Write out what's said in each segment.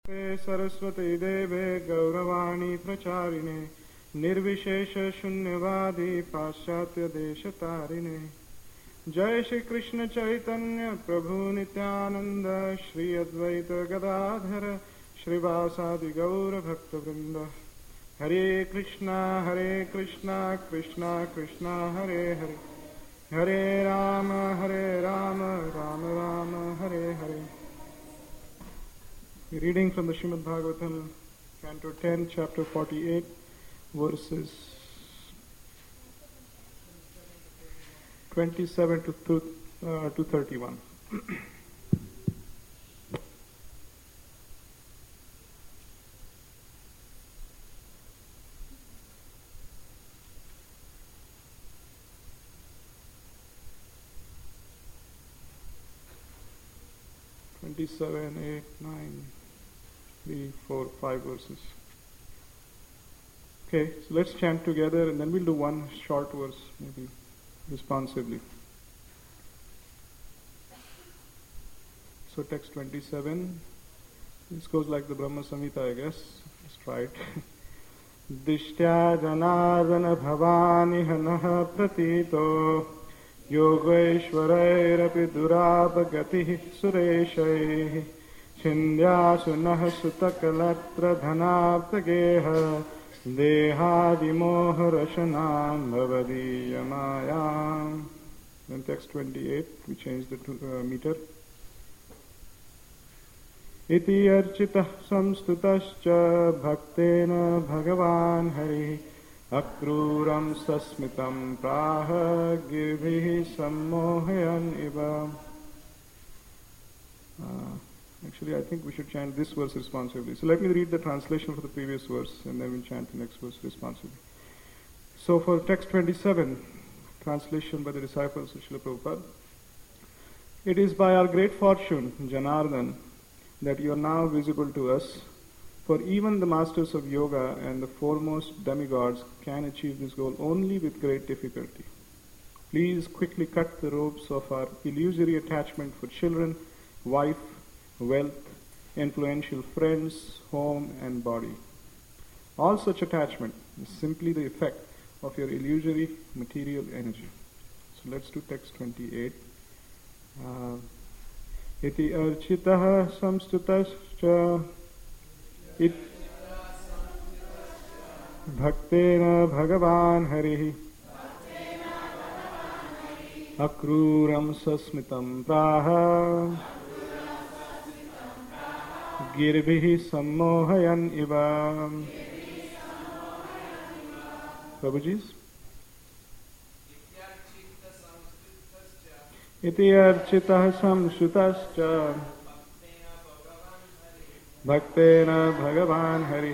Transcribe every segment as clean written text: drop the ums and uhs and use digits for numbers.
सरस्वती देवे गौरवाणी प्रचारिणे निर्विशेष शून्यवादी पाश्चात्य देश तारिणे। जय श्री कृष्ण चैतन्य प्रभु नित्यानंद श्री अद्वैत गदाधर श्रीवासादि गौर भक्त वृंद। हरे कृष्णा कृष्णा कृष्णा हरे हरे, हरे Ram Ram Ram Hare Hare. Reading from the Srimad Bhagavatam, Canto 10, Chapter 48, verses 27 to 31. Seven, 8, 9, 3, 4, 5 verses. Okay, so let's chant together and then we'll do one short verse, maybe responsively. So text 27, this goes like the Brahma Samhita, I guess. Let's try it. Dishtya janardana bhavani hanaha pratito योगेश्वरैरपि दुरापगतिः सुरेशैः छिन्द्यासु नः सुतकलत्रधनाप्तगेह देहादिमोहरशनां भवदीयमायाम्. Then text 28, we change the meter. इति अर्चितः संस्तुतश्च भक्तेन भगवान् हरिः अक्रूरं सस्मितं प्राह गिरिभिः सम्मोहयन् इव. Actually, I think we should chant this verse responsively. So let me read the translation for the previous verse and then we'll chant the next verse responsively. So for text 27, translation by the disciples of Srila Prabhupada. It is by our great fortune, Janardhan, that you are now visible to us. For even the masters of yoga and the foremost demigods can achieve this goal only with great difficulty. Please quickly cut the ropes of our illusory attachment for children, wife, wealth, influential friends, home and body. All such attachment is simply the effect of your illusory material energy. So let's do text 28. Iti architah samstutascha Bhakteena Bhagavan Harihi Akrooram Sasmitam Praha Girbihi Sammohayan Iva. Prabhuji's Iti Architah Samsutascha Bhaktena Bhagavan Hari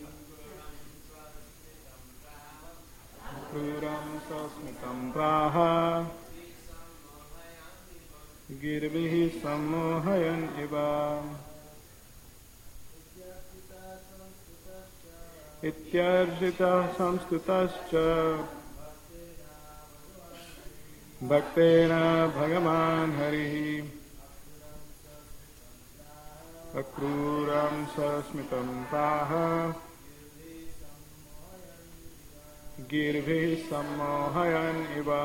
Akrooram Sasmitam Praha Girbihi Sammohayan Iva. Ityarjita Samstutascha Bhaktena Bhagavan Hari Akrooram Sasmitam Praha Girbhi Sammohayan Iva.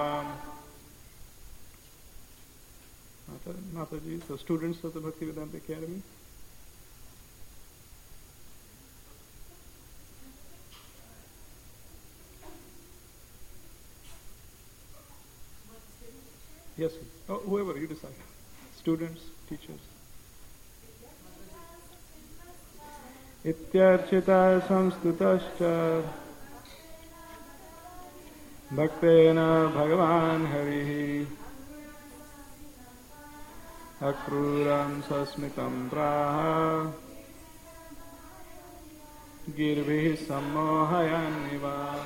Mataji, the students of the Bhaktivedanta Academy. Yes, oh, whoever you decide. Students, teachers. Ityarchita samstutascha Bhaktena Bhagavan Harihi Akrooram Sasmitam Praha Girbihi Sammohayan Iva.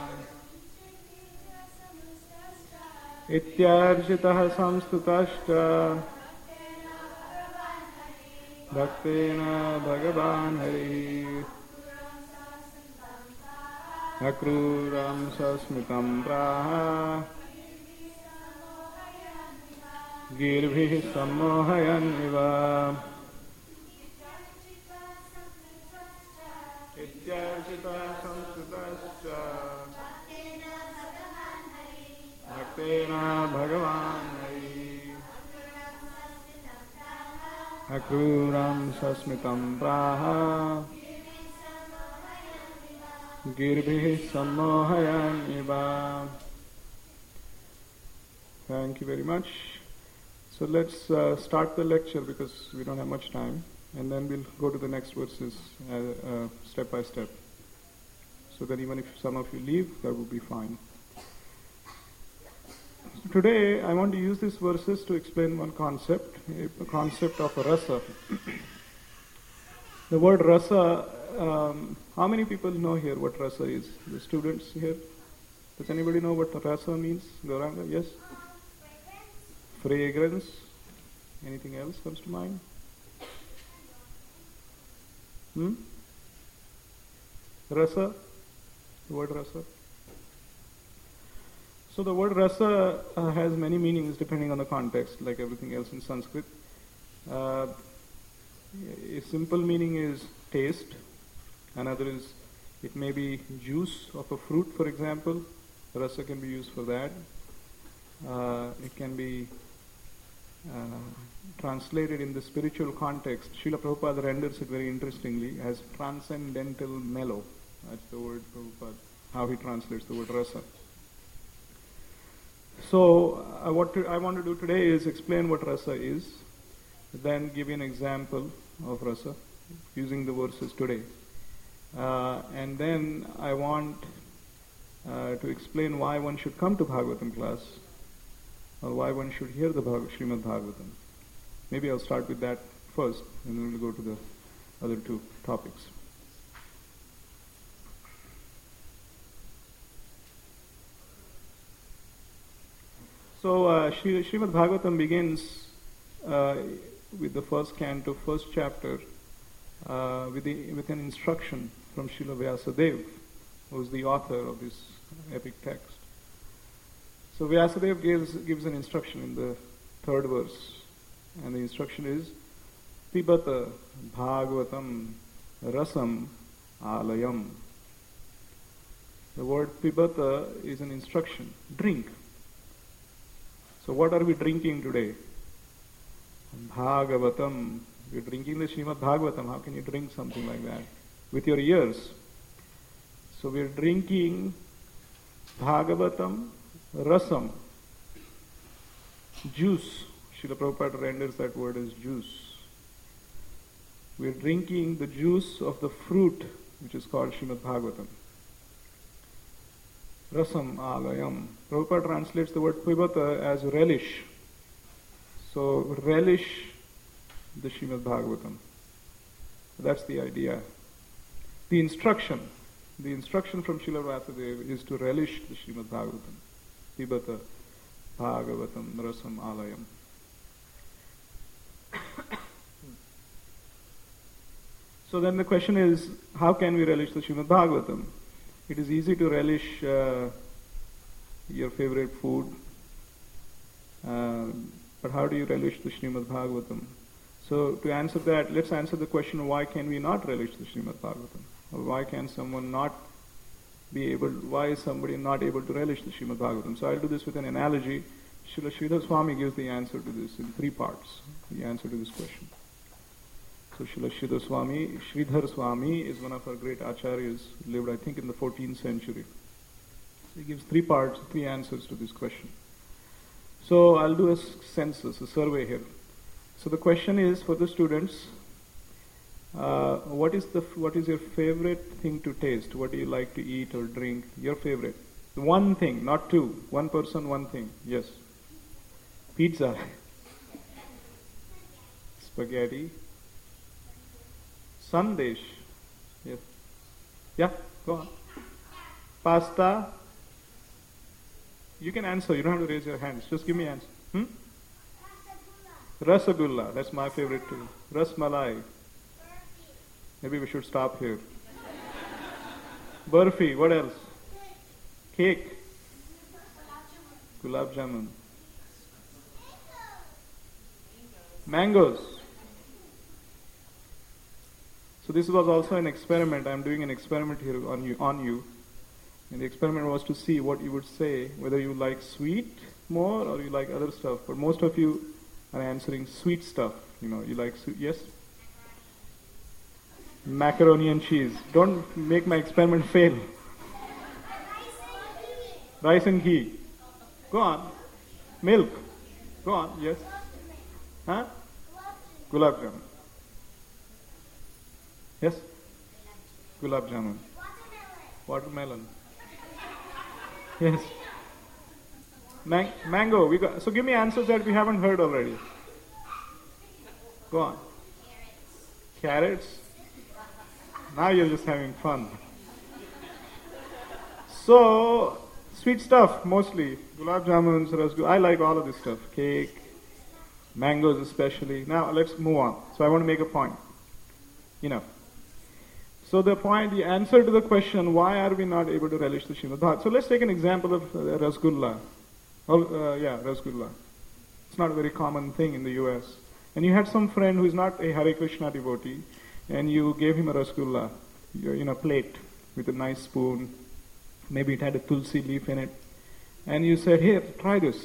Ityarchitah samstutascha Bhaktena Bhagavan Hari Akrooram Sasmitam Praha Girbhi Sammohayan Iva. ityarchita samsritascha bhaktena bhagavan hari akruram sasmitam praha girbhi sammohayan iva. Thank you very much. So let's start the lecture because we don't have much time, and then we'll go to the next verses step by step. So that even if some of you leave, that will be fine. So today I want to use these verses to explain one concept, a concept of rasa. The word rasa, how many people know here what rasa is? The students here? Does anybody know what rasa means? Gauranga, yes? Fragrance. Anything else comes to mind? Rasa. The word rasa. So the word rasa has many meanings depending on the context, like everything else in Sanskrit. A simple meaning is taste. Another is, it may be juice of a fruit, for example. Rasa can be used for that. It can be translated in the spiritual context. Srila Prabhupada renders it very interestingly as transcendental mellow. That's the word Prabhupada, how he translates the word rasa. So what I want to do today is explain what rasa is, then give you an example of rasa using the verses today. And then I want to explain why one should come to Bhagavatam class, or why one should hear the Srimad Bhagavatam. Maybe I'll start with that first, and then we'll go to the other two topics. So Srimad Bhagavatam begins with the first canto, first chapter, with an instruction from Srila Vyasadeva, who is the author of this epic text. So Vyasadeva gives an instruction in the third verse, and the instruction is Pibata Bhagavatam Rasam Alayam. The word Pibata is an instruction, drink. So what are we drinking today? Bhagavatam. You're drinking the Srimad Bhagavatam. How can you drink something like that? With your ears. So we're drinking Bhagavatam Rasam. Juice. Srila Prabhupada renders that word as juice. We're drinking the juice of the fruit which is called Srimad Bhagavatam. Rasam Alayam. Prabhupada translates the word Pibata as relish. So relish the Srimad Bhagavatam. That's the idea. The instruction from Srila Vyasadeva is to relish the Srimad Bhagavatam. Pibata Bhagavatam Rasam Alayam. So then the question is, how can we relish the Srimad Bhagavatam? It is easy to relish your favorite food, but how do you relish the Srimad Bhagavatam? So to answer that, let's answer the question, why can we not relish the Srimad Bhagavatam? Or why can someone not why is somebody not able to relish the Srimad Bhagavatam? So I'll do this with an analogy. Srila Sridhar Swami gives the answer to this in 3 parts, the answer to this question. So Srila Sridhar Swami is one of our great acharyas, lived I think in the 14th century. So he gives 3 parts, 3 answers to this question. So I'll do a census, a survey here. So the question is for the students, what is your favorite thing to taste? What do you like to eat or drink? Your favorite. One thing, not 2. One person, one thing. Yes. Pizza. Spaghetti. Sandesh. Yes. Yeah, go on. Pasta. You can answer. You don't have to raise your hands. Just give me an answer. Rasagulla. That's my favorite too. Rasmalai. Maybe we should stop here. Burfi. What else? Cake. Gulab jamun. Mangoes. So this was also an experiment. I'm doing an experiment here on you. And the experiment was to see what you would say, whether you like sweet more or you like other stuff. But most of you are answering sweet stuff. You like sweet, yes? Macaroni and cheese. Don't make my experiment fail. Rice and ghee. Go on. Milk. Go on, yes. Huh? Gulab jamun. Yes? Gulab jamun. Watermelon. Yes. Mango. So give me answers that we haven't heard already. Go on. Carrots. Now you're just having fun. So, sweet stuff mostly. Gulab jamuns, rasgulla. I like all of this stuff. Cake, mangoes especially. Now let's move on. So I want to make a point. So the answer to the question, why are we not able to relish the Srimad Bhagavatam? So let's take an example of rasgulla. Rasgulla. It's not a very common thing in the US. And you had some friend who is not a Hare Krishna devotee, and you gave him a rasgulla in a plate with a nice spoon. Maybe it had a tulsi leaf in it. And you said, here, try this.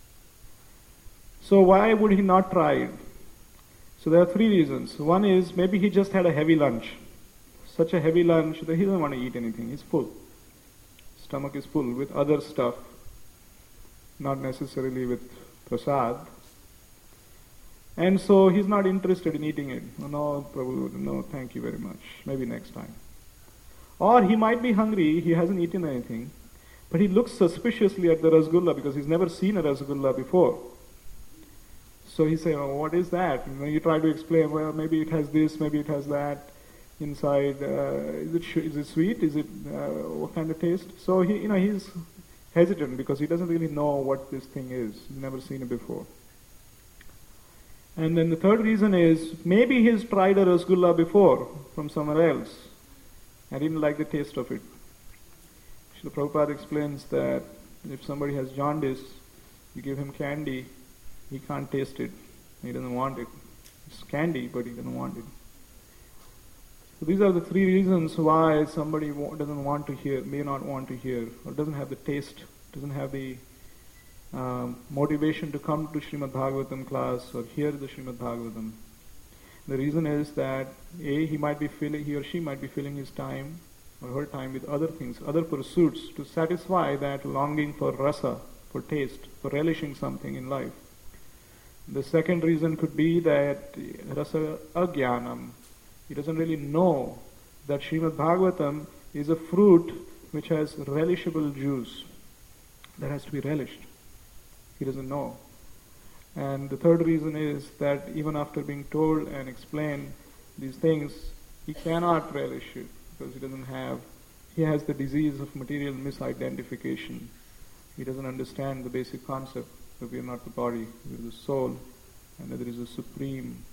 So why would he not try it? So there are three reasons. One is maybe he just had a heavy lunch. Such a heavy lunch that he doesn't want to eat anything. He's full. Stomach is full with other stuff, not necessarily with prasad. And so he's not interested in eating it. No, Prabhu, no, thank you very much. Maybe next time. Or he might be hungry, he hasn't eaten anything, but he looks suspiciously at the rasgulla because he's never seen a rasgulla before. So he says, oh, what is that? And when you try to explain, well, maybe it has this, maybe it has that inside. Is it sweet? Is it what kind of taste? So he's hesitant because he doesn't really know what this thing is. He's never seen it before. And then the third reason is maybe he's tried a rasgulla before from somewhere else and didn't like the taste of it. Srila Prabhupada explains that if somebody has jaundice, you give him candy, he can't taste it. He doesn't want it. It's candy, but he doesn't want it. So these are the three reasons why somebody doesn't want to hear, may not want to hear, or doesn't have the taste, doesn't have the motivation to come to Srimad Bhagavatam class or hear the Srimad Bhagavatam. The reason is that he or she might be filling his time or her time with other things, other pursuits to satisfy that longing for rasa, for taste, for relishing something in life. The second reason could be that rasa ajnanam. He doesn't really know that Srimad Bhagavatam is a fruit which has relishable juice that has to be relished. He doesn't know. And the third reason is that even after being told and explained these things, he cannot relish it because he has the disease of material misidentification. He doesn't understand the basic concept that we are not the body, we are the soul, and that there is a supreme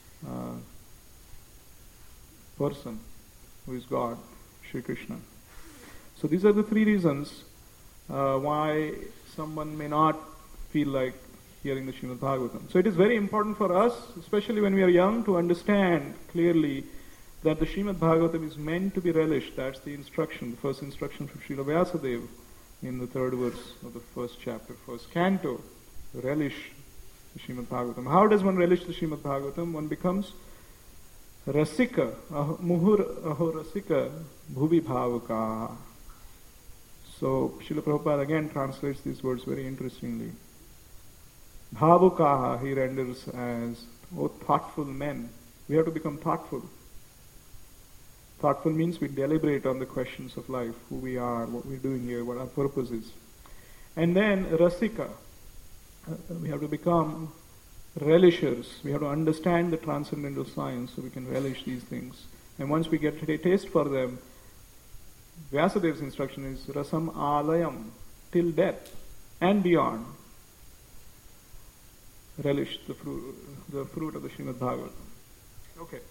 person who is God, Shri Krishna. So these are the three reasons why someone may not feel like hearing the Srimad Bhagavatam. So it is very important for us, especially when we are young, to understand clearly that the Srimad Bhagavatam is meant to be relished. That's the instruction, the first instruction from Srila Vyasadeva in the third verse of the first chapter, first canto. Relish the Srimad Bhagavatam. How does one relish the Srimad Bhagavatam? One becomes rasika, muhur aho rasika, bhuvi bhavaka. So Srila Prabhupada again translates these words very interestingly. Bhavukaha he renders as, thoughtful men. We have to become thoughtful. Thoughtful means we deliberate on the questions of life, who we are, what we're doing here, what our purpose is. And then rasika. We have to become relishers. We have to understand the transcendental science so we can relish these things. And once we get a taste for them, Vyasadeva's instruction is rasam alayam, till death and beyond. Relish the fruit of the Srimad Bhagavatam. Okay.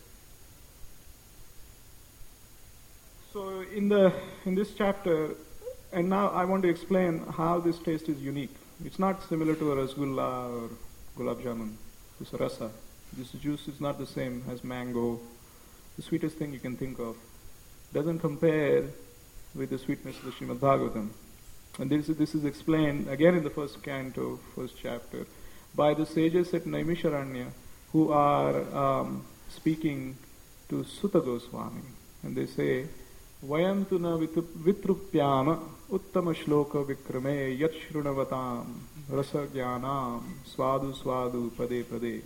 So in this chapter, and now I want to explain how this taste is unique. It's not similar to a rasgulla or gulab jamun. This rasa. This juice is not the same as mango the sweetest thing you can think of. Doesn't compare with the sweetness of the Srimad Bhagavatam. And this is explained again in the first canto, first chapter, by the sages at Naimisharanya who are speaking to Sutta Goswami. And they say, Vayam tu na vitrupyama uttama shloka vikrame yat shrunavatam rasa jnanam swadu swadu pade pade.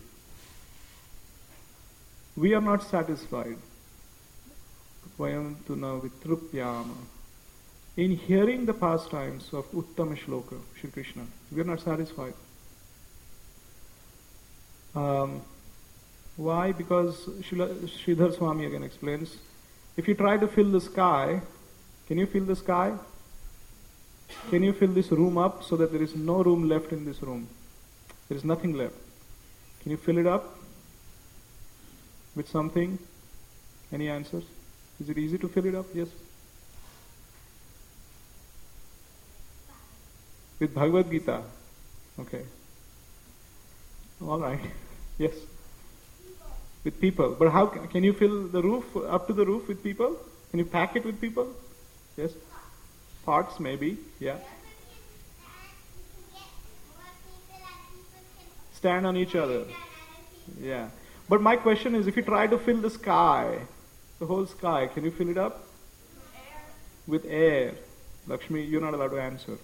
We are not satisfied. Vayam tu na vitrupyama. In hearing the pastimes of Uttama Shloka, Shri Krishna, we are not satisfied. Why? Because Sridhar Swami again explains, if you try to fill the sky, can you fill the sky? Can you fill this room up so that there is no room left in this room? There is nothing left. Can you fill it up with something? Any answers? Is it easy to fill it up? Yes. With Bhagavad Gita. Okay. All right. Yes. With people. But how can you fill the roof, up to the roof with people? Can you pack it with people? Yes. Parts maybe. Yeah. Stand on each other. Yeah. But my question is, if you try to fill the sky, the whole sky, can you fill it up? With air. Lakshmi, you're not allowed to answer.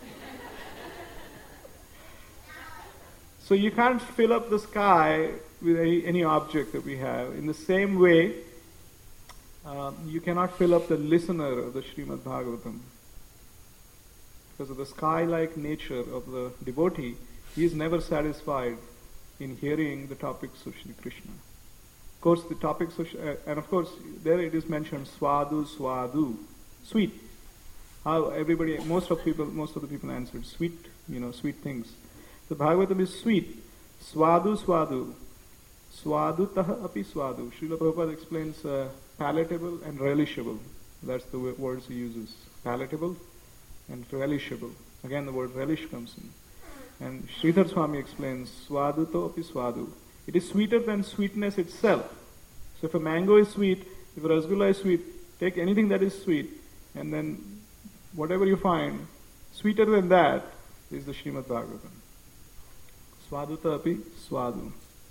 So you can't fill up the sky with any object that we have. In the same way, you cannot fill up the listener of the Srimad Bhagavatam. Because of the sky-like nature of the devotee, he is never satisfied in hearing the topics of Shri Krishna. Of course, the topics of, and of course, there it is mentioned, swadu, swadu, sweet. How everybody, most of the people answered, sweet, sweet things. The Bhagavatam is sweet. Swadu, swadu. Swadu taha api swadu. Srila Prabhupada explains palatable and relishable. That's the words he uses. Palatable and relishable. Again, the word relish comes in. And Sridhar Swami explains, swadu to api swadu. It is sweeter than sweetness itself. So if a mango is sweet, if a rasgulla is sweet, take anything that is sweet, and then whatever you find, sweeter than that is the Srimad Bhagavatam. Swaduta api swadu.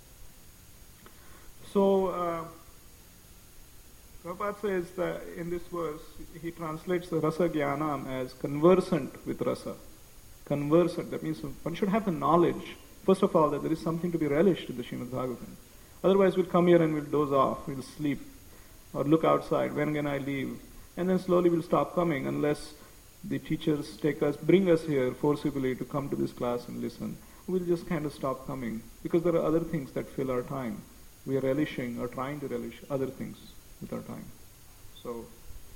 So, Prabhupada says that in this verse, he translates the rasa jnanam as conversant with rasa. Conversant, that means one should have the knowledge, first of all, that there is something to be relished in the Srimad Bhagavatam. Otherwise, we'll come here and we'll doze off, we'll sleep, or look outside, when can I leave? And then slowly we'll stop coming unless the teachers bring us here forcibly to come to this class and listen. We'll just kind of stop coming because there are other things that fill our time. We are relishing or trying to relish other things with our time. So,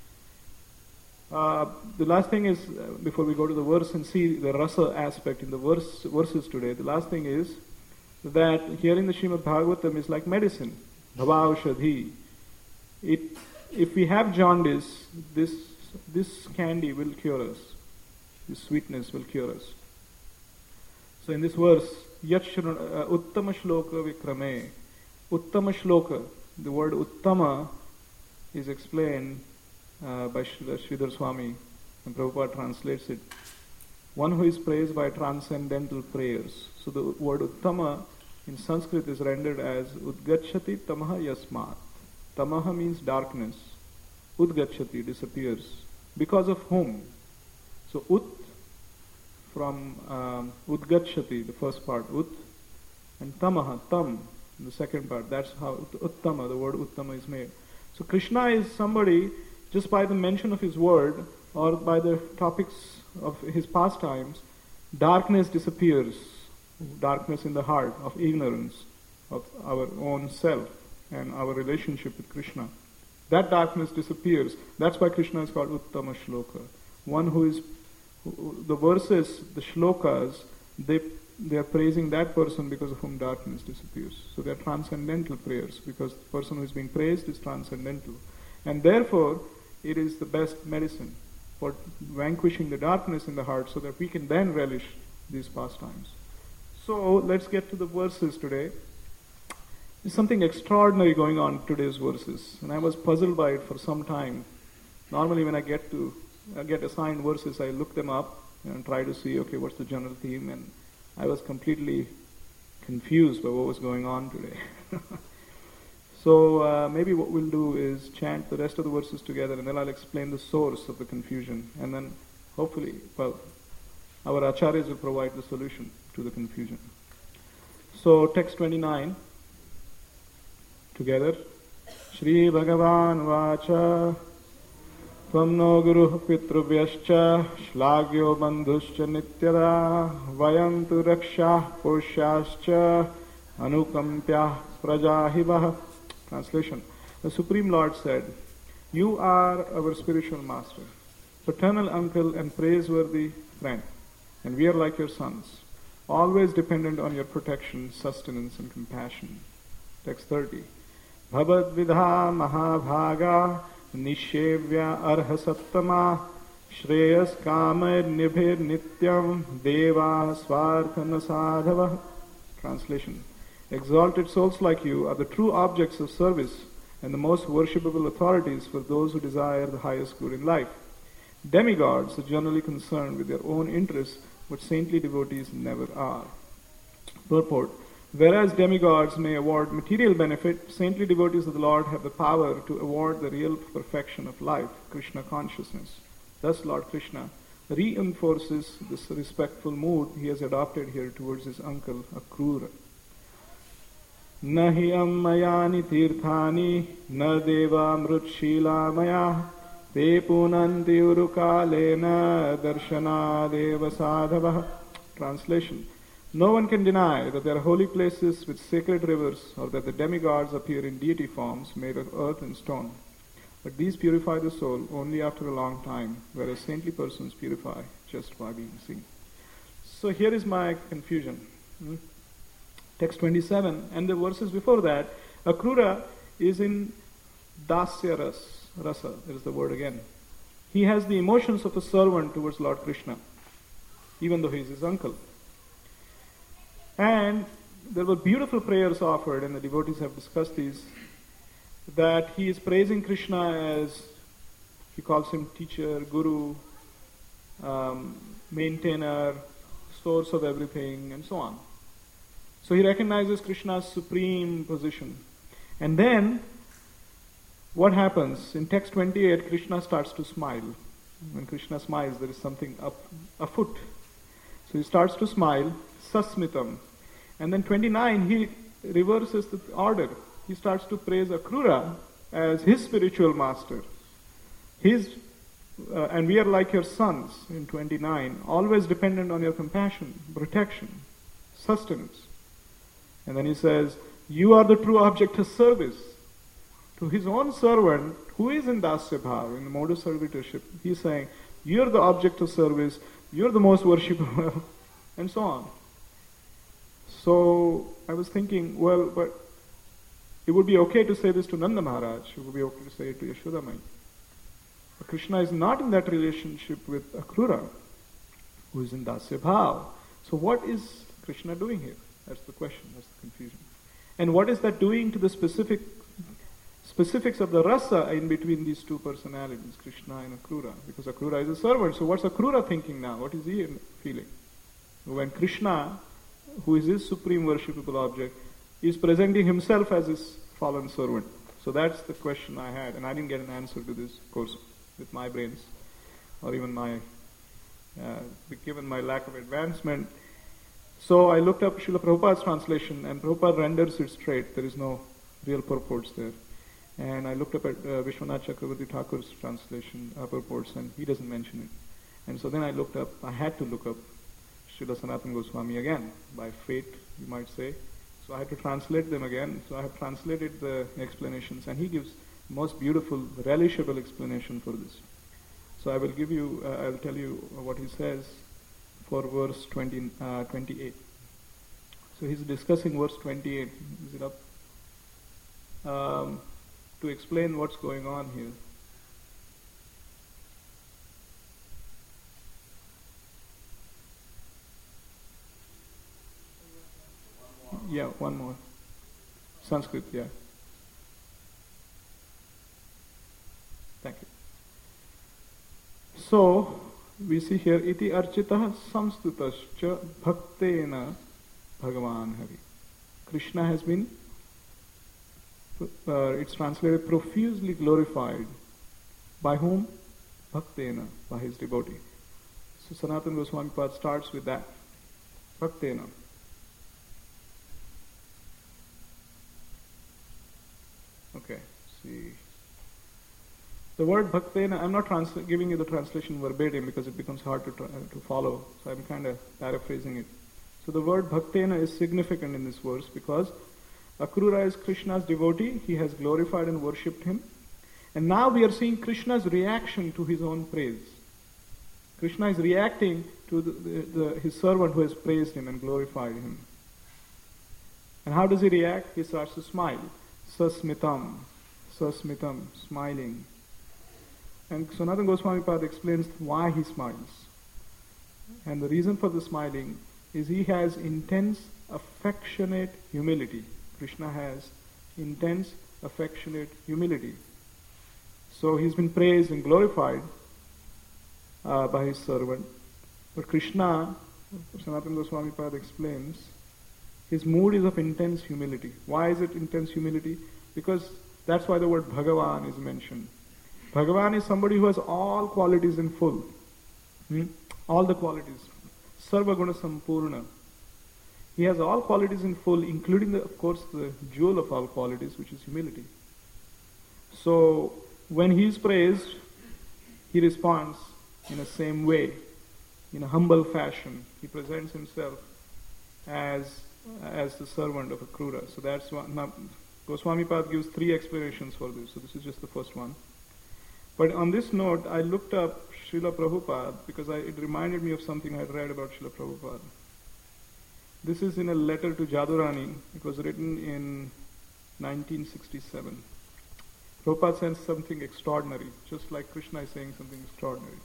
the last thing is, before we go to the verse and see the rasa aspect in the verses today, the last thing is that hearing the Srimad Bhagavatam is like medicine. Bhava aushadhi. If we have jaundice, this candy will cure us. This sweetness will cure us. So in this verse, Uttama Shloka Vikrame. Uttama Shloka, the word Uttama is explained by Sridhar Swami, and Prabhupada translates it. One who is praised by transcendental prayers. So the word Uttama in Sanskrit is rendered as Udgachati Tamaha Yasmat. Tamaha means darkness. Udgachati, disappears. Because of whom? So Ut from Udgachati, the first part, Ut, and Tamaha, Tam, the second part. That's how Uttama, the word Uttama is made. So Krishna is somebody, just by the mention of his word, or by the topics of his pastimes, darkness disappears. Darkness in the heart of ignorance of our own self and our relationship with Krishna. That darkness disappears. That's why Krishna is called Uttama Shloka. One who is, the verses, the shlokas, they are praising that person because of whom darkness disappears. So they are transcendental prayers because the person who is being praised is transcendental. And therefore, it is the best medicine for vanquishing the darkness in the heart so that we can then relish these pastimes. So let's get to the verses today. There's something extraordinary going on in today's verses, and I was puzzled by it for some time. Normally when I get assigned verses, I look them up and try to see, okay, what's the general theme, and I was completely confused by what was going on today. So maybe what we'll do is chant the rest of the verses together, and then I'll explain the source of the confusion, and then hopefully, our acharyas will provide the solution to the confusion. So text 29, together. Shri Bhagavan Vacha Tvam no Guruh Pitrubhyascha Shlagyo Bandhuscha Nityada Vayantu Rakshah Poshascha Anukampyah Prajahibah. Translation. The Supreme Lord said, "You are our spiritual master, paternal uncle and praiseworthy friend, and we are like your sons, always dependent on your protection, sustenance and compassion." Text 30. Bhabad vidha mahabhaga nishevya arhasattama shreyas kamad nibhir nityam deva swarthana sadhava. Translation. Exalted souls like you are the true objects of service and the most worshipable authorities for those who desire the highest good in life. Demigods are generally concerned with their own interests, but saintly devotees never are. Purport. Whereas demigods may award material benefit, saintly devotees of the Lord have the power to award the real perfection of life, Krishna consciousness. Thus Lord Krishna reinforces this respectful mood he has adopted here towards his uncle Akrura. Nahi ammayani tirthani na deva mrutshila maya te punanti urukalena darshana deva sadhava. Translation. No one can deny that there are holy places with sacred rivers, or that the demigods appear in deity forms made of earth and stone. But these purify the soul only after a long time, whereas saintly persons purify just by being seen. So here is my confusion. Text 27, and the verses before that, Akrura is in dasya rasa, there is the word again. He has the emotions of a servant towards Lord Krishna, even though he is his uncle. And there were beautiful prayers offered, and the devotees have discussed these, that he is praising Krishna as, he calls him teacher, guru, maintainer, source of everything, and so on. So he recognizes Krishna's supreme position. And then, what happens? In text 28, Krishna starts to smile. When Krishna smiles, there is something afoot. So he starts to smile, sasmitam. And then 29, he reverses the order. He starts to praise Akrura as his spiritual master. And we are like your sons, in 29, always dependent on your compassion, protection, sustenance. And then he says, you are the true object of service. To his own servant, who is in dasya bhav, in the mode of servitorship, he's saying, you're the object of service, you're the most worshipable, and so on. So I was thinking, well, but it would be okay to say this to Nanda Maharaj, it would be okay to say it to Yashoda Mai. But Krishna is not in that relationship with Akrura, who is in dasya bhav. So what is Krishna doing here? That's the question, that's the confusion. And what is that doing to the specifics of the rasa in between these two personalities, Krishna and Akrura? Because Akrura is a servant, so what's Akrura thinking now? What is he feeling? When Krishna, who is his supreme worshipable object, is presenting himself as his fallen servant. So that's the question I had, and I didn't get an answer to this, of course, with my brains, or even given my lack of advancement. So I looked up Srila Prabhupada's translation, and Prabhupada renders it straight. There is no real purports there. And I looked up at Vishwanath Chakravarti Thakur's translation, purports, and he doesn't mention it. And so then I had to look up Srila Sanatana Goswami again, by fate, you might say. So I had to translate them again. So I have translated the explanations, and he gives most beautiful, relishable explanation for this. So I will I'll tell you what he says for verse 28. So he's discussing verse 28. Is it up? To explain what's going on here. Yeah, one more. Sanskrit, yeah. Thank you. So, we see here, iti architah samstutascha bhaktena bhagavan hari. Krishna has been, it's translated, profusely glorified. By whom? Bhaktena, by his devotee. So Sanatana Goswami Pad starts with that. Bhaktena. Okay, see. The word bhaktena, I'm not giving you the translation verbatim because it becomes hard to follow, so I'm kind of paraphrasing it. So the word bhaktena is significant in this verse because Akrura is Krishna's devotee, he has glorified and worshipped him, and now we are seeing Krishna's reaction to his own praise. Krishna is reacting to his servant who has praised him and glorified him. And how does he react? He starts to smile. Sasmitam, smiling. And Sanatana Goswami Pad explains why he smiles. And the reason for the smiling is he has intense, affectionate humility. Krishna has intense, affectionate humility. So he's been praised and glorified by his servant. But Krishna, Sanatana Goswami Pad explains, his mood is of intense humility. Why is it intense humility? Because that's why the word Bhagavan is mentioned. Bhagavan is somebody who has all qualities in full. All the qualities. Sarva Guna Sampurna. He has all qualities in full, including, of course, the jewel of all qualities, which is humility. So, when he is praised, he responds in the same way, in a humble fashion. He presents himself as the servant of Akrura. So that's one. Now, Goswami Pad gives 3 explanations for this, so this is just the first one. But on this note, I looked up Srila Prabhupada because it reminded me of something I had read about Srila Prabhupada. This is in a letter to Jadurani. It was written in 1967. Prabhupada says something extraordinary, just like Krishna is saying something extraordinary.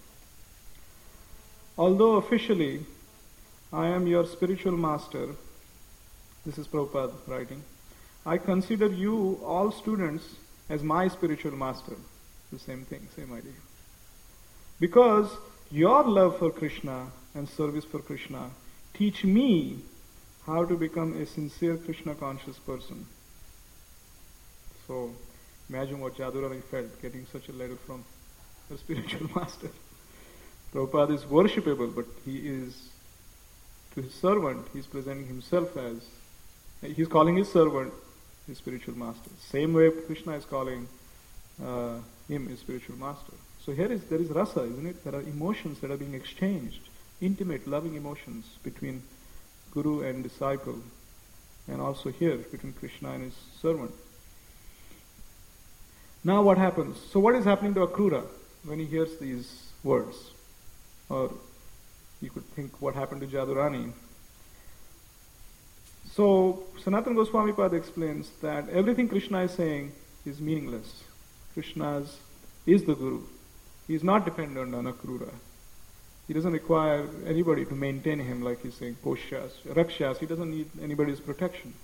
Although officially I am your spiritual master, this is Prabhupada writing, I consider you, all students, as my spiritual master. The same thing, same idea. Because your love for Krishna and service for Krishna teach me how to become a sincere Krishna conscious person. So, imagine what Jadurani felt getting such a letter from a spiritual master. Prabhupada is worshipable, but he is, to his servant, he is presenting himself as, he is calling his servant his spiritual master. Same way Krishna is calling him his spiritual master. So there is rasa, isn't it? There are emotions that are being exchanged, intimate, loving emotions between guru and disciple, and also here between Krishna and his servant. Now what happens? So what is happening to Akrura when he hears these words? Or you could think what happened to Jadurani. So Sanatana Goswami Pad explains that everything Krishna is saying is meaningless. Krishna is the Guru. He is not dependent on Akrura. He doesn't require anybody to maintain him, like he's saying, Poshas, Rakshas. He doesn't need anybody's protection.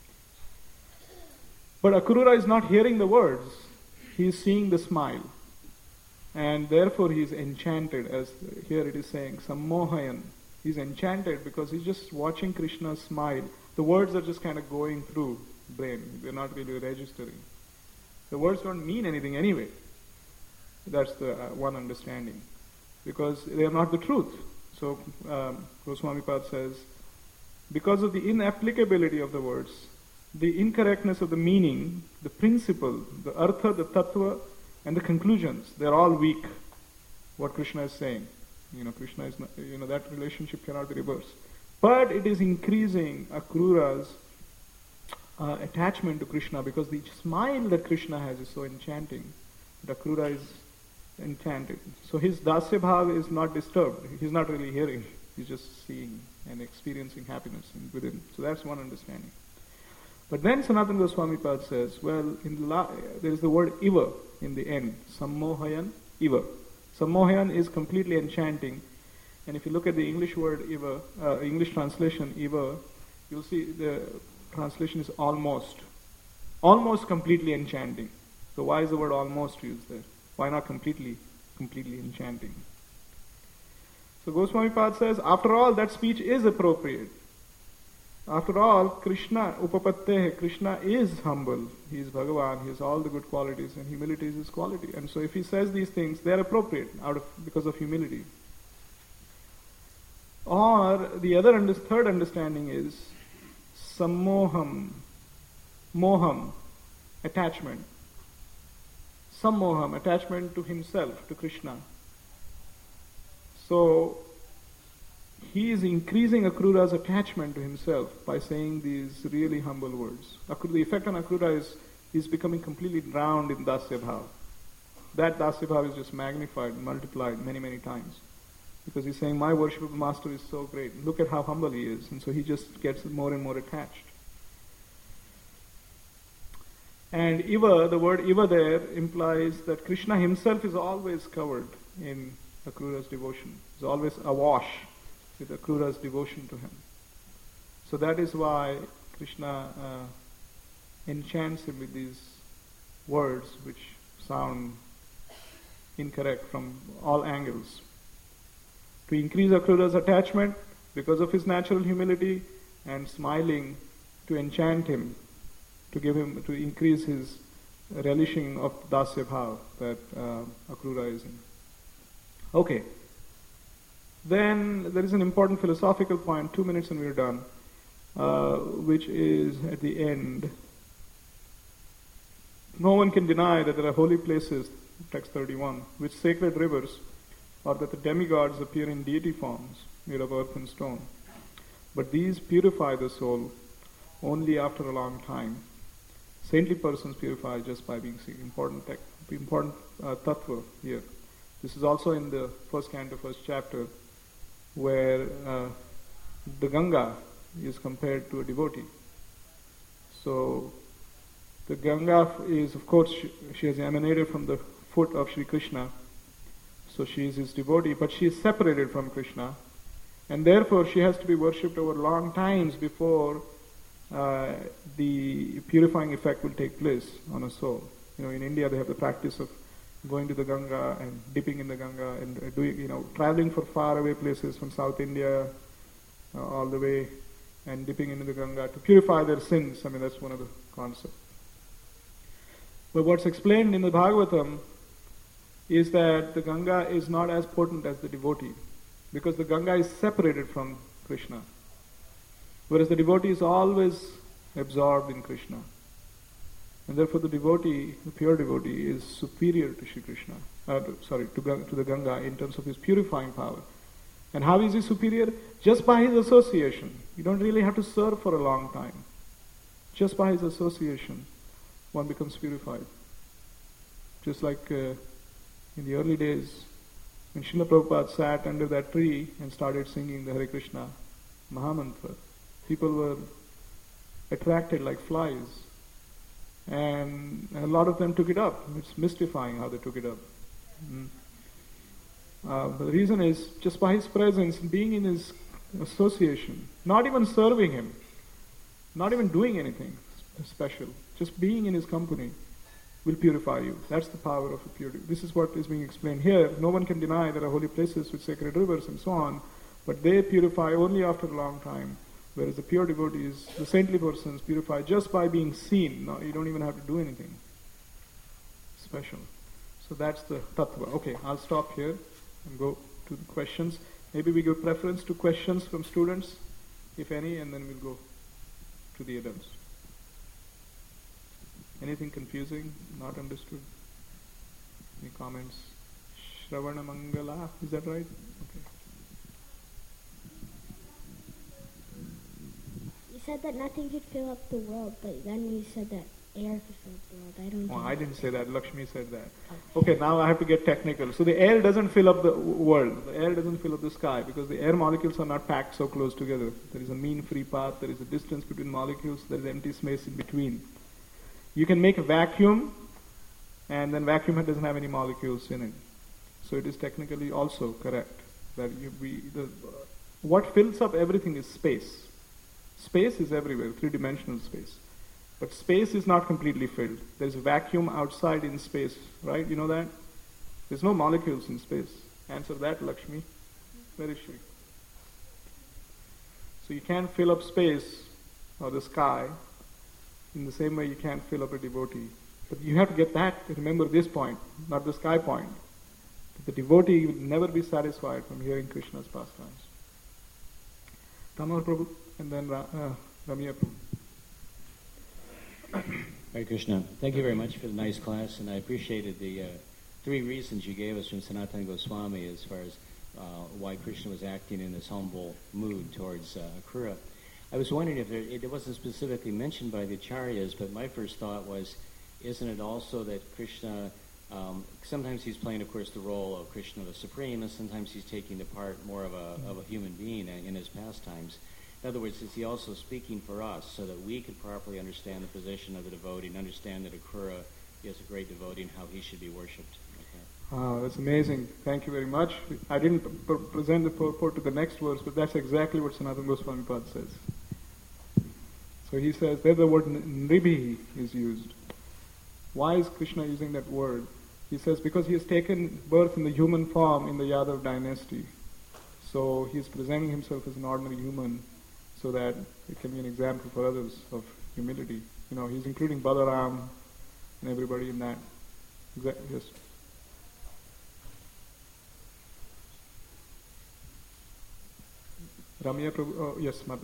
But Akrura is not hearing the words. He is seeing the smile. And therefore he is enchanted, as here it is saying, Sammohayan. He's enchanted because he's just watching Krishna smile. The words are just kind of going through the brain. They're not really registering. The words don't mean anything anyway. That's the one understanding. Because they are not the truth. So Goswami Pad says, because of the inapplicability of the words, the incorrectness of the meaning, the principle, the artha, the tattva, and the conclusions, they're all weak. What Krishna is saying. Krishna is not, that relationship cannot be reversed. But it is increasing Akrura's attachment to Krishna, because the smile that Krishna has is so enchanting that Akrura is enchanted. So his dasya bhava is not disturbed. He's not really hearing. He's just seeing and experiencing happiness within. So that's one understanding. But then Sanatana Goswami Pad says, well, there is the word iva in the end. Sammohayan iva. Sammohayan is completely enchanting. And if you look at the English word iva, English translation iva, you'll see the translation is almost. almost completely enchanting. So why is the word almost used there? Why not completely enchanting? So Goswami Pad says, after all, that speech is appropriate. After all, Krishna, Upapatte, Krishna is humble. He is Bhagavan. He has all the good qualities, and humility is his quality. And so if he says these things, they are appropriate because of humility. Or the third understanding is sammoham, moham, attachment. Sammoham, attachment to himself, to Krishna. So he is increasing Akrura's attachment to himself by saying these really humble words. The effect on Akrura is he's becoming completely drowned in Dasya Bhav. That Dasya Bhav is just magnified, multiplied many, many times. Because he's saying, my worship of the Master is so great. Look at how humble he is. And so he just gets more and more attached. And Iva, the word Iva there implies that Krishna himself is always covered in Akrura's devotion. He's always awash with Akrura's devotion to him. So that is why Krishna enchants him with these words which sound incorrect from all angles. To increase Akrura's attachment because of his natural humility, and smiling to enchant him, to increase his relishing of Dasya Bhav that Akrura is in. Okay. Then there is an important philosophical point, 2 minutes and we are done, which is at the end. No one can deny that there are holy places, text 31, with sacred rivers, or that the demigods appear in deity forms made of earth and stone. But these purify the soul only after a long time. Saintly persons purify just by being seen. Important tattva here. This is also in the first canto, first chapter, where the Ganga is compared to a devotee. So the Ganga is, of course, she has emanated from the foot of Sri Krishna. So she is his devotee, but she is separated from Krishna. And therefore she has to be worshipped over long times before the purifying effect will take place on a soul. In India they have the practice of going to the Ganga and dipping in the Ganga and traveling for far away places from South India all the way and dipping into the Ganga to purify their sins. That's one of the concepts. But what's explained in the Bhagavatam is that the Ganga is not as potent as the devotee, because the Ganga is separated from Krishna, whereas the devotee is always absorbed in Krishna. And therefore the devotee, the pure devotee, is superior to Sri Krishna, to the Ganga in terms of his purifying power. And how is he superior? Just by his association. You don't really have to serve for a long time. Just by his association, one becomes purified. Just like in the early days, when Srila Prabhupada sat under that tree and started singing the Hare Krishna Mahamantra, people were attracted like flies. And a lot of them took it up. It's mystifying how they took it up. But the reason is, just by his presence, being in his association, not even serving him, not even doing anything special, just being in his company will purify you. That's the power of a purity. This is what is being explained here. No one can deny there are holy places with sacred rivers and so on, but they purify only after a long time. Whereas the pure devotees, the saintly persons, purify just by being seen. No, you don't even have to do anything special. So that's the tattva. Okay, I'll stop here and go to the questions. Maybe we give preference to questions from students, if any, and then we'll go to the adults. Anything confusing, not understood? Any comments? Shravana Mangala, is that right? Okay. You said that nothing could fill up the world, but then you said that air could fill up the world. I don't know. I didn't say that. Lakshmi said that. Okay, now I have to get technical. So the air doesn't fill up the world. The air doesn't fill up the sky because the air molecules are not packed so close together. There is a mean free path. There is a distance between molecules. There is empty space in between. You can make a vacuum, and then vacuum doesn't have any molecules in it. So it is technically also correct that what fills up everything is space. Space is everywhere, three-dimensional space. But space is not completely filled. There's a vacuum outside in space, right? You know that? There's no molecules in space. Answer that, Lakshmi. Where is she? So you can't fill up space or the sky in the same way you can't fill up a devotee. But you have to get that, remember this point, not the sky point. The devotee will never be satisfied from hearing Krishna's pastimes. Tamar Prabhu and then Ramya Prabhu. Hare Krishna. Thank you very much for the nice class, and I appreciated the 3 reasons you gave us from Sanatana Goswami as far as why Krishna was acting in this humble mood towards Akrura. I was wondering if it wasn't specifically mentioned by the Acharyas, but my first thought was, isn't it also that Krishna, sometimes he's playing, of course, the role of Krishna the Supreme, and sometimes he's taking the part more of a human being in his pastimes. In other words, is he also speaking for us so that we could properly understand the position of the devotee and understand that Akrura is a great devotee and how he should be worshipped? Okay. That's amazing. Thank you very much. I didn't present the purport to the next verse, but that's exactly what Sanatana Goswami Pad says. So he says, there the word nribhi is used. Why is Krishna using that word? He says, because he has taken birth in the human form in the Yadav dynasty. So he is presenting himself as an ordinary human so that it can be an example for others of humility. You know, he's including Balaram and everybody in that. Yes. Ramya Prabhu, yes, Mother.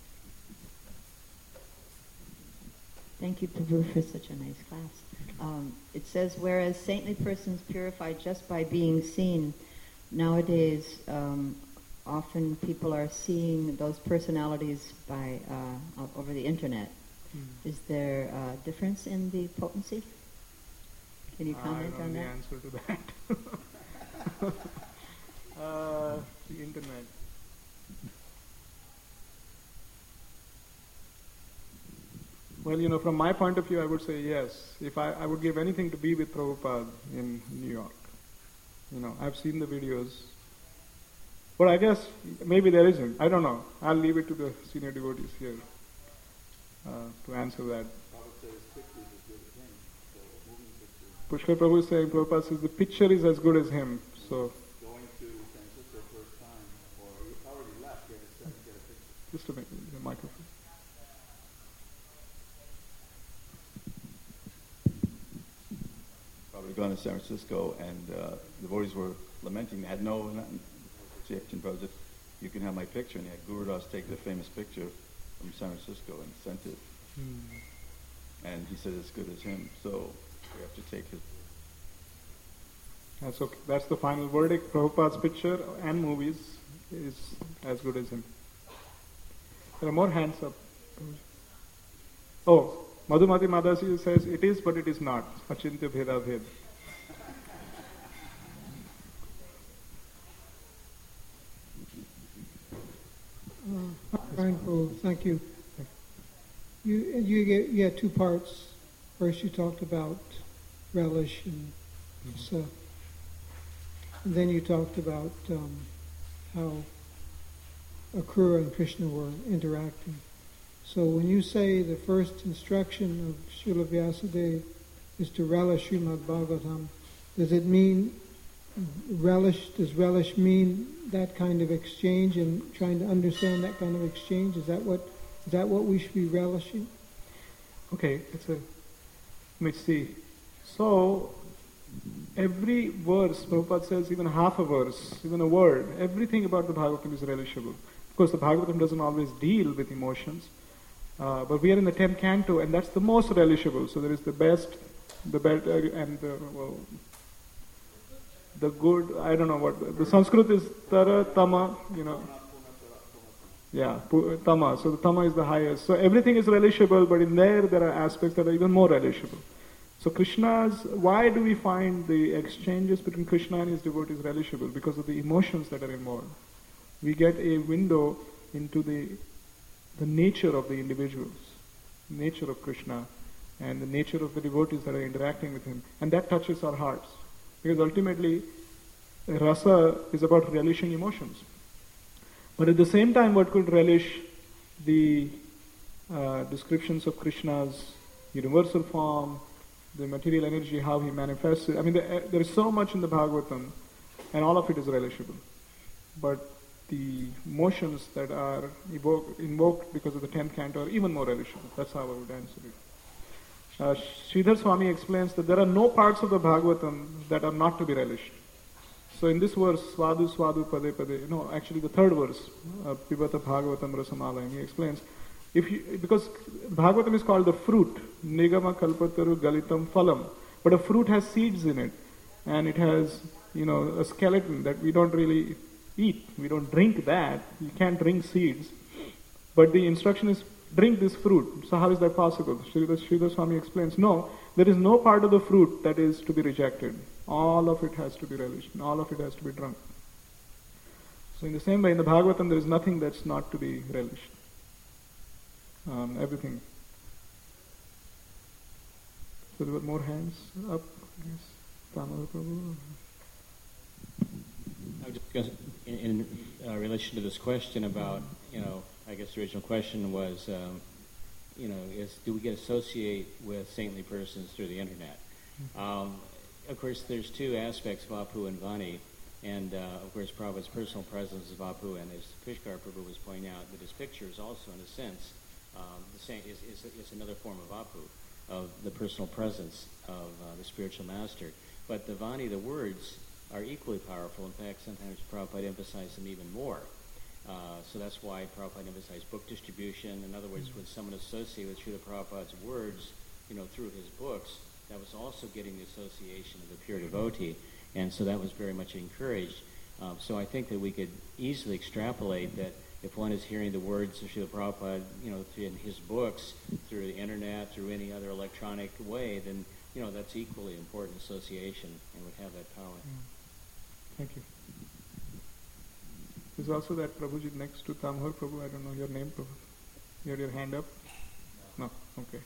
Thank you, Prabhu, for such a nice class. It says, whereas saintly persons purify just by being seen, nowadays often people are seeing those personalities by over the internet. Is there a difference in the potency? Can you comment on that? I don't know the answer to that. The internet. Well, you know, from my point of view, I would say yes. If I would give anything to be with Prabhupada in New York. You know, I've seen the videos. But I guess maybe there isn't. I don't know. I'll leave it to the senior devotees here to answer that. Pushkar Prabhu is saying, Prabhupada says the picture is as good as him. So going to San Francisco first time, or you already left, get a picture. Just a minute, the microphone. Probably gone to San Francisco, and the devotees were lamenting. They had no objection. Prabhu said, you can have my picture, and they had Guru Das take the famous picture from San Francisco and sent it. And he said it's good as him, so we have to take his. That's okay. That's the final verdict. Prabhupada's picture and movies is as good as him. There are more hands up. Oh, Madhumati Madasi says, it is, but it is not. Achintya Bheda Bhed. Thank you. You had 2 parts. First you talked about relish and stuff. And then you talked about how Akrura and Krishna were interacting. So when you say the first instruction of Srila Vyasadeva is to relish Srimad Bhagavatam, does it mean relish? Does relish mean that kind of exchange and trying to understand that kind of exchange? Is that what we should be relishing? Okay, let me see. So, every verse, Prabhupada says, even half a verse, even a word, everything about the Bhagavatam is relishable. Of course, the Bhagavatam doesn't always deal with emotions, but we are in the 10th canto, and that's the most relishable. So there is the best, the better, and the good. I don't know what the Sanskrit is. Tara, Tama, you know. Yeah, Tama. So the Tama is the highest. So everything is relishable, but in there are aspects that are even more relishable. So why do we find the exchanges between Krishna and his devotees relishable? Because of the emotions that are involved. We get a window into the nature of the individuals, nature of Krishna, and the nature of the devotees that are interacting with him. And that touches our hearts. Because ultimately, rasa is about relishing emotions. But at the same time, what could relish the descriptions of Krishna's universal form, the material energy, how he manifests it. I mean, there is so much in the Bhagavatam, and all of it is relishable. But the motions that are invoked because of the 10th canto are even more relishable. That's how I would answer it. Sridhar Swami explains that there are no parts of the Bhagavatam that are not to be relished. So in this verse, Swadu Swadu Pade Pade, actually the third verse, Pibata Bhagavatam Rasamalayam, he explains, because Bhagavatam is called the fruit, Nigama Kalpataru Galitam Phalam, but a fruit has seeds in it, and it has, a skeleton that we don't really eat. We don't drink that. You can't drink seeds. But the instruction is, drink this fruit. So how is that possible? Sridhar Swami explains, no, there is no part of the fruit that is to be rejected. All of it has to be relished, and all of it has to be drunk. So in the same way, in the Bhagavatam, there is nothing that's not to be relished. Everything. So there were more hands up. Yes. Tamara Prabhu. I would just, in relation to this question about, I guess the original question was, do we get associate with saintly persons through the internet? Of course, there's two aspects of Vapu and Vani, and of course, Prabhupada's personal presence is Vapu, and as Pushkar Prabhu was pointing out, that his picture is also, in a sense, the same is another form of Vapu, of the personal presence of the spiritual master. But the Vani, the words, are equally powerful. In fact, sometimes Prabhupada emphasized them even more. So that's why Prabhupada emphasized book distribution. In other words, when someone associated with Srila Prabhupada's words, through his books, that was also getting the association of the pure devotee. And so that was very much encouraged. So I think that we could easily extrapolate that if one is hearing the words of Srila Prabhupada, in his books, through the internet, through any other electronic way, then, that's equally important association and would have that power. Thank you. There's also that Prabhuji next to Tamhar Prabhu. I don't know your name, Prabhu. You had your hand up? No. Okay.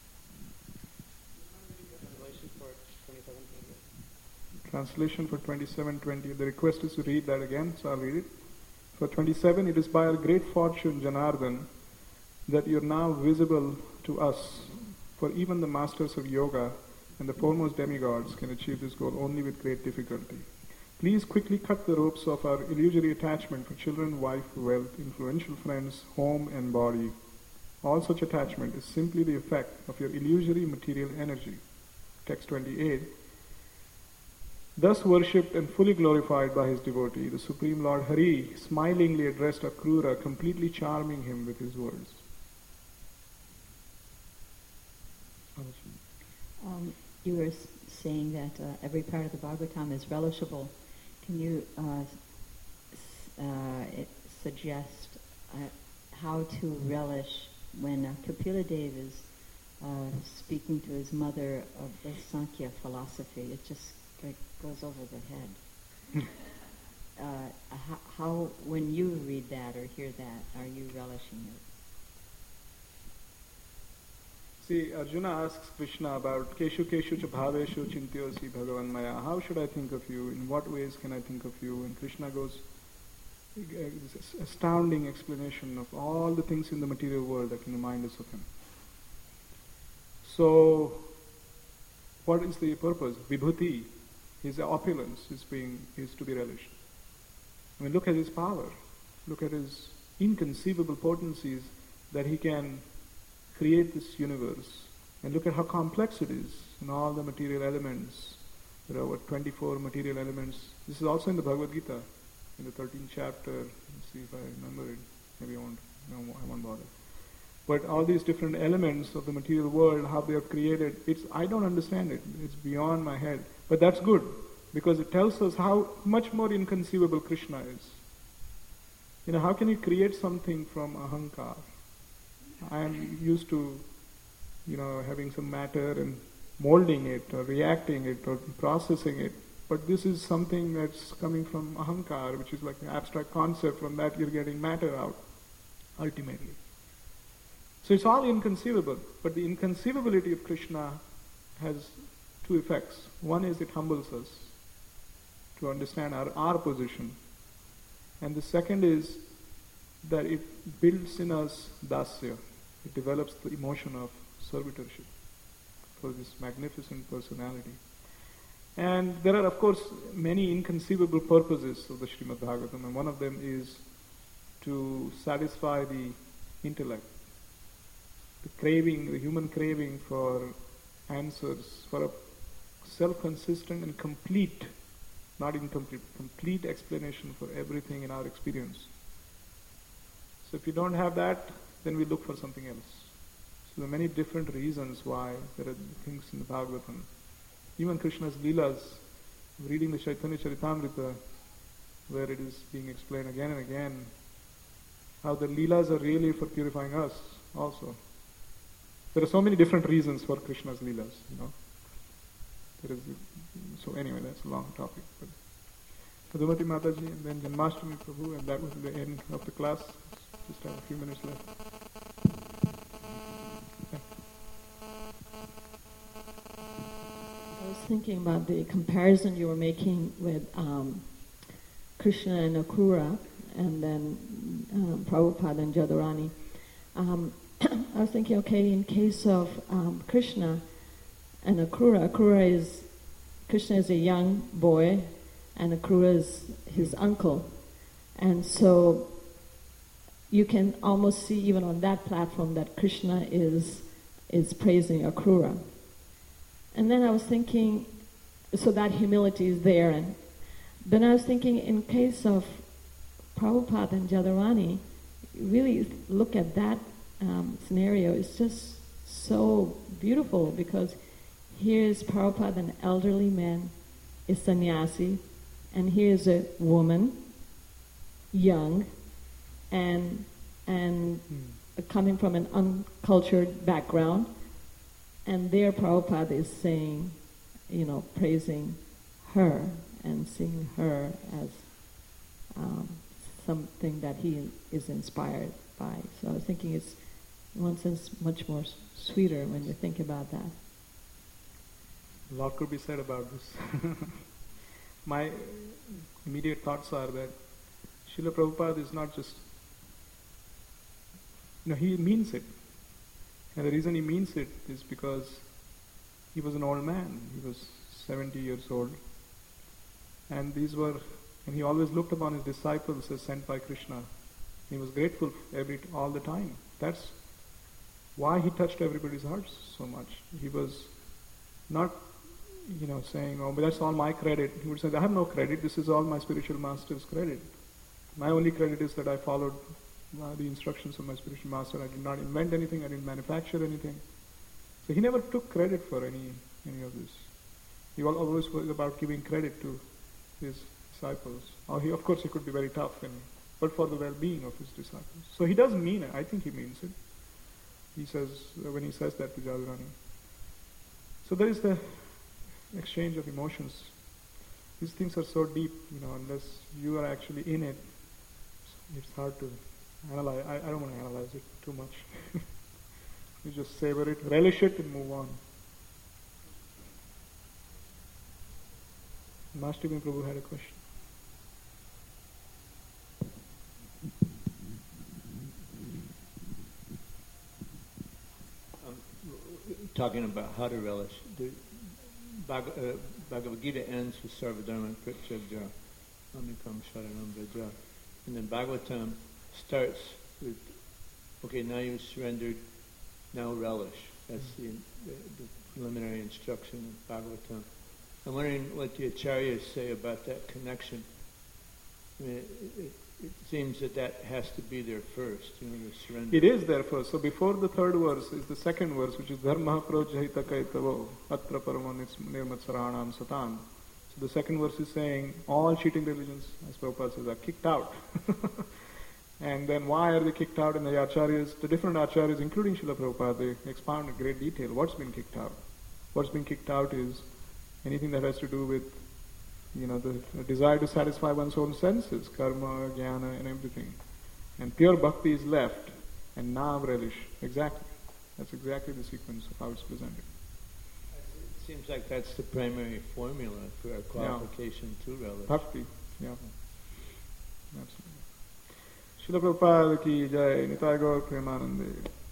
Translation for 2720. The request is to read that again, so I'll read it. For 27, it is by our great fortune, Janardhan, that you are now visible to us, for even the masters of yoga and the foremost demigods can achieve this goal only with great difficulty. Please quickly cut the ropes of our illusory attachment for children, wife, wealth, influential friends, home and body. All such attachment is simply the effect of your illusory material energy. Text 28. Thus worshipped and fully glorified by his devotee, the Supreme Lord Hari smilingly addressed Akrura, completely charming him with his words. You were saying that every part of the Bhagavatam is relishable. Can you suggest how to relish when Kapila Dev is speaking to his mother of the Sankhya philosophy? It just goes over the head. How, when you read that or hear that, are you relishing it? See, Arjuna asks Krishna about Keshu Keshu cha bhaveshu chintyosi bhagavan maya. How should I think of you? In what ways can I think of you? And Krishna goes, this astounding explanation of all the things in the material world that can remind us of him. So, what is the purpose? Vibhuti, his opulence is to be relished. I mean, look at his power. Look at his inconceivable potencies that he can create this universe. And look at how complex it is in all the material elements. There are 24 material elements. This is also in the Bhagavad Gita, in the 13th chapter. Let's see if I remember it. Maybe I won't bother. But all these different elements of the material world, how they are created, I don't understand it. It's beyond my head. But that's good, because it tells us how much more inconceivable Krishna is. How can you create something from ahankar? I am used to, having some matter and molding it or reacting it or processing it. But this is something that's coming from ahankar, which is like an abstract concept. From that you're getting matter out, ultimately. So it's all inconceivable. But the inconceivability of Krishna has two effects. One is it humbles us to understand our position. And the second is that it builds in us dasya. It develops the emotion of servitorship. for this magnificent personality. And there are, of course, many inconceivable purposes of the Srimad Bhagavatam, and one of them is to satisfy the intellect, the craving, the human craving for answers, for a self-consistent and complete, not incomplete, complete explanation for everything in our experience. So if you don't have that, then we look for something else. So there are many different reasons why there are things in the Bhagavatam. Even Krishna's Leelas, reading the Chaitanya Charitamrita, where it is being explained again and again, how the Leelas are really for purifying us also. There are so many different reasons for Krishna's Leelas, So anyway, that's a long topic. But Madhumati Mataji and then Janmashtami Prabhu, and that was the end of the class. Just have a few minutes left. I was thinking about the comparison you were making with Krishna and Akrura, and then Prabhupada and Jadurani. I was thinking, okay, in case of Krishna and Akrura, Krishna is a young boy, and Akrura is his uncle. And so you can almost see even on that platform that Krishna is praising Akrura. And then I was thinking, so that humility is there. And then I was thinking, in case of Prabhupada and Jadurani, really look at that scenario. It's just so beautiful, because here is Prabhupada, an elderly man, a sannyasi, and here is a woman, young, and coming from an uncultured background. And there Prabhupada is saying, praising her and seeing her as something that he is inspired by. So I was thinking it's, in one sense, much more sweeter when you think about that. A lot could be said about this. My immediate thoughts are that Srila Prabhupada is not just, he means it. And the reason he means it is because he was an old man. He was 70 years old. And he always looked upon his disciples as sent by Krishna. He was grateful all the time. That's why he touched everybody's hearts so much. He was not, saying, but that's all my credit. He would say, I have no credit. This is all my spiritual master's credit. My only credit is that I followed the instructions of my spiritual master. I did not invent anything. I didn't manufacture anything. So he never took credit for any of this. He always was about giving credit to his disciples. Of course, he could be very tough, but for the well-being of his disciples. So he does mean it. I think he means it. He says, when he says that to Jadurani. So there is the exchange of emotions. These things are so deep, unless you are actually in it, it's hard to analyze. I don't want to analyze it too much. You just savor it, relish it, and move on. Mashtami Prabhu had a question. Talking about how to relish. The Bhagavad Gita ends with Sarvadharma Prityaja, Amikam Sharanam Vraja. And then Bhagavatam starts with, okay, now you've surrendered, now relish. That's the preliminary instruction of Bhagavatam. I'm wondering what the acharyas say about that connection. I mean, it seems that has to be there first, the surrender. It is there first. So before the third verse is the second verse, which is Dharma Projahita Kaitavo Atra Paramo Nirmatsaranam Satam. So the second verse is saying all cheating religions, as Prabhupada says, are kicked out. And then why are they kicked out? And the acharyas, the different acharyas, including Srila Prabhupada, they expound in great detail what's been kicked out. What's been kicked out is anything that has to do with the desire to satisfy one's own senses, karma, jnana, and everything. And pure bhakti is left, and now relish. Exactly. That's exactly the sequence of how it's presented. It seems like that's the primary formula for our qualification to relish. Bhakti, yeah. Absolutely. Srila Prabhupada ki jai, Nitai Gaur Premanande.